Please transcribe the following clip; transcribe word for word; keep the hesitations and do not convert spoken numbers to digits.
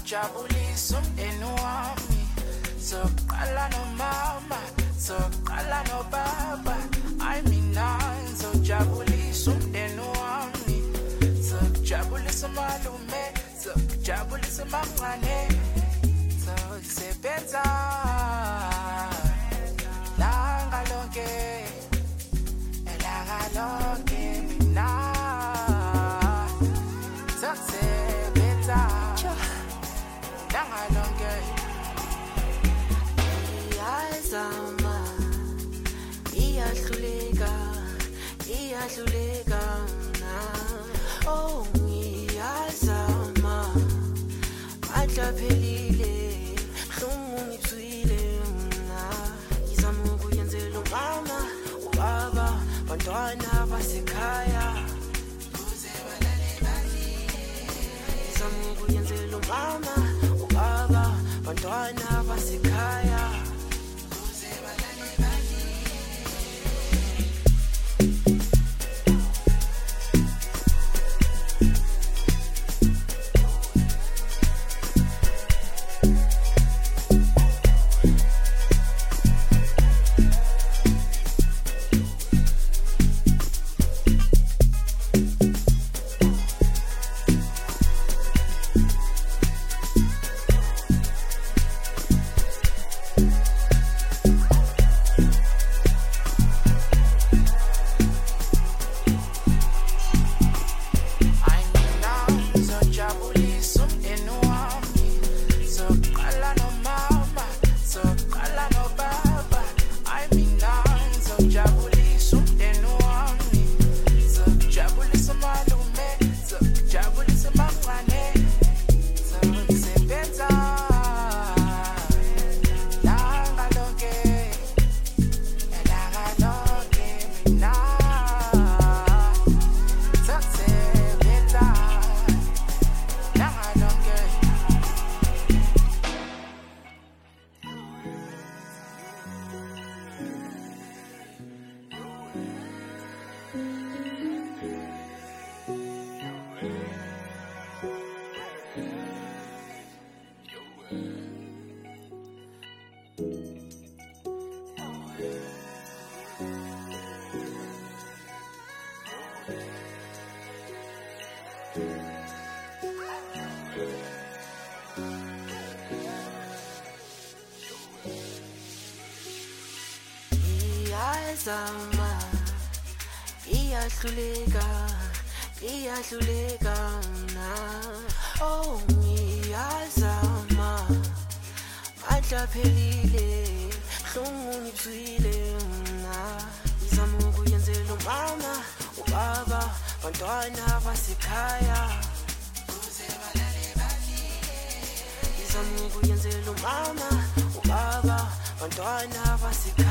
ngizojabulisa umndeni wami, soqala nomama, soqala nobaba. I mina ngizojabulisa umndeni wami, sokujabulisa malume, sokujabulisa mamncane, sokusebenza langa lonke, elanga lonke mina sokusebenza langa lonke. Iyazama, iyahluleka, iyahluleka na. Oh, iyazama, adlaphelile, hlungu ngibuzwile na. Ngizama ukuyenzela umama, ubaba, bantwana basekhaya. Ngizama ukuyenzela umama, ubaba, bantwana basekhaya. Iyazama, iyahluleka, iyahluleka na. Oh, iyazama, adlaphelile, hlungu ngibuzwile na. Ngizama ukuyenzela umama, ubaba, bantwana basekhaya. Ngizama ukuyenzela umama, ubaba, bantwana basekhaya.